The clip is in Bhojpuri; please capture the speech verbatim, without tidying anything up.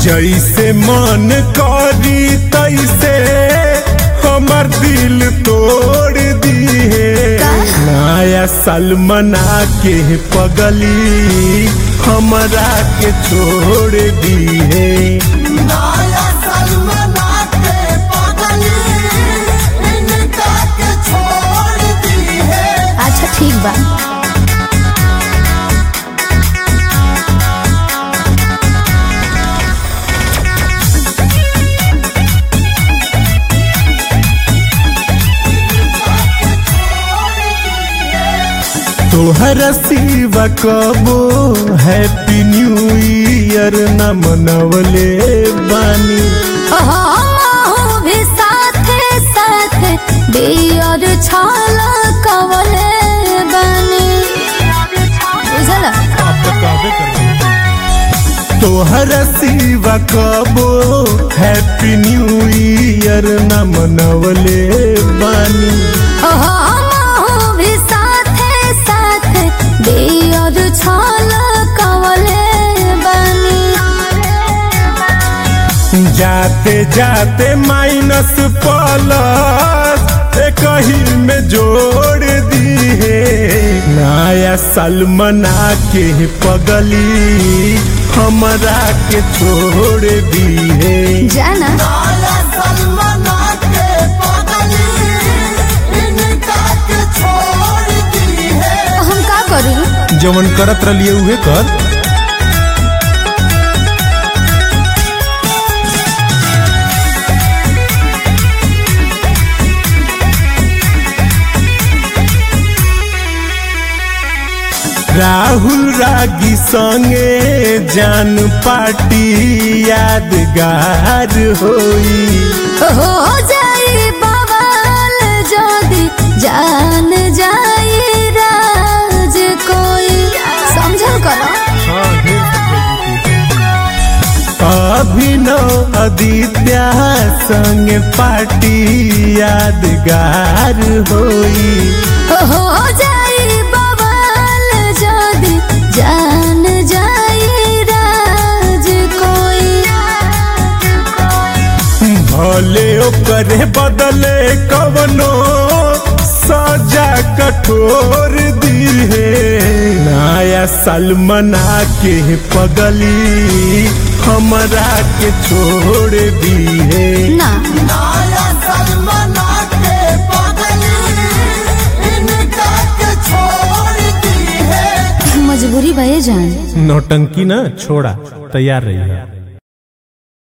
जैसे मन करी तैसे हमर दिल तोड़ दी है। नया साल मना के पगली हमरा के छोड़ दी है। नया साल मना के पगली इनका के छोड़ दी है। अच्छा ठीक बा। तोहर सिवा कबो हैप्पी न्यू ईयर न मनवले बानी। हो भी साथे साथे बियर छाला कवले बानी। बुझला? तोहर सिवा कबो हैप्पी न्यू ईयर न मनवले बानी। बियर छाला कवले बानी। जाते जाते माइनस प्लस कहीं में जोड़ दी है। नया साल मना के पगली हमरा के छोड़ दी है। जाना नया साल मना के पगली इनका के छोड़ दी है। हम का करी? जवन करत रहिए उहे कर। राहुल रागी संगे जान पार्टी यादगार होई। हो जाई बवाल जदी जान जाई राज कोई। समझल करो। अभिनव आदित्य संग पार्टी यादगार होई। हो जाई बवाल जदी जान जाई राज कोई। भले ओकरे बदले कवनो सजा कठोर दी है। नया साल मना के पगली हमरा के छोड़ दी है। ना नया साल मना के पगली इनका के छोड़ दी है। मजबूरी भये जान। नौटंकी ना छोड़ा, तैयार रही है।